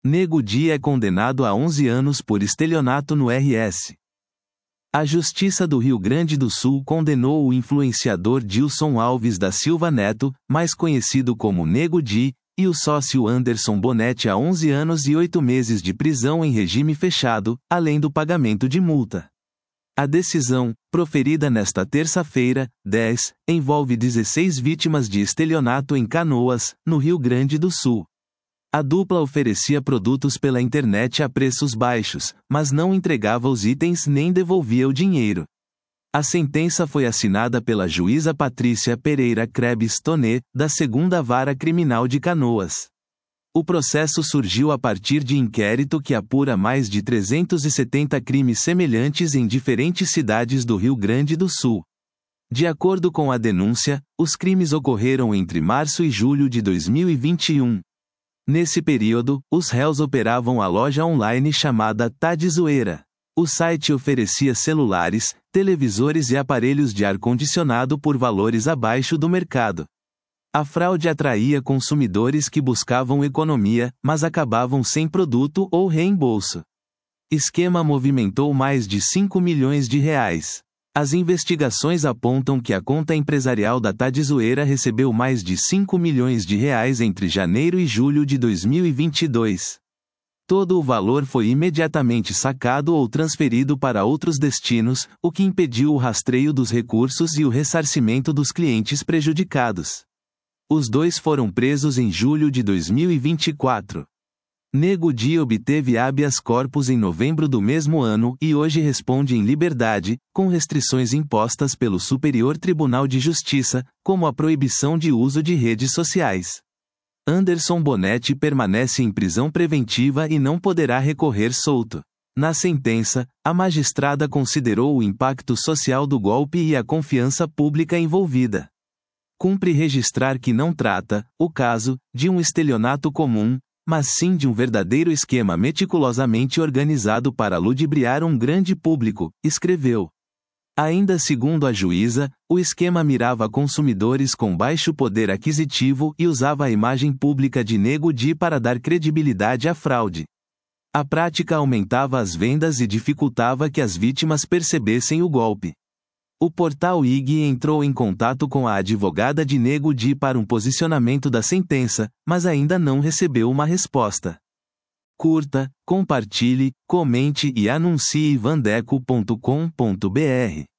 Nego Di é condenado a 11 anos por estelionato no RS. A Justiça do Rio Grande do Sul condenou o influenciador Dilson Alves da Silva Neto, mais conhecido como Nego Di, e o sócio Anderson Bonetti a 11 anos e 8 meses de prisão em regime fechado, além do pagamento de multa. A decisão, proferida nesta terça-feira, 10, envolve 16 vítimas de estelionato em Canoas, no Rio Grande do Sul. A dupla oferecia produtos pela internet a preços baixos, mas não entregava os itens nem devolvia o dinheiro. A sentença foi assinada pela juíza Patrícia Pereira Krebs Tonet, da 2ª Vara Criminal de Canoas. O processo surgiu a partir de inquérito que apura mais de 370 crimes semelhantes em diferentes cidades do Rio Grande do Sul. De acordo com a denúncia, os crimes ocorreram entre março e julho de 2021. Nesse período, os réus operavam a loja online chamada Tadizoeira. O site oferecia celulares, televisores e aparelhos de ar-condicionado por valores abaixo do mercado. A fraude atraía consumidores que buscavam economia, mas acabavam sem produto ou reembolso. Esquema movimentou mais de 5 milhões de reais. As investigações apontam que a conta empresarial da Tadizoeira recebeu mais de 5 milhões de reais entre janeiro e julho de 2022. Todo o valor foi imediatamente sacado ou transferido para outros destinos, o que impediu o rastreio dos recursos e o ressarcimento dos clientes prejudicados. Os dois foram presos em julho de 2024. Nego Di obteve habeas corpus em novembro do mesmo ano e hoje responde em liberdade, com restrições impostas pelo Superior Tribunal de Justiça, como a proibição de uso de redes sociais. Anderson Bonetti permanece em prisão preventiva e não poderá recorrer solto. Na sentença, a magistrada considerou o impacto social do golpe e a confiança pública envolvida. Cumpre registrar que não trata, o caso, de um estelionato comum, mas sim de um verdadeiro esquema meticulosamente organizado para ludibriar um grande público, escreveu. Ainda segundo a juíza, o esquema mirava consumidores com baixo poder aquisitivo e usava a imagem pública de Nego Di para dar credibilidade à fraude. A prática aumentava as vendas e dificultava que as vítimas percebessem o golpe. O portal IG entrou em contato com a advogada de Nego Di para um posicionamento da sentença, mas ainda não recebeu uma resposta. Curta, compartilhe, comente e anuncie vandeco.com.br.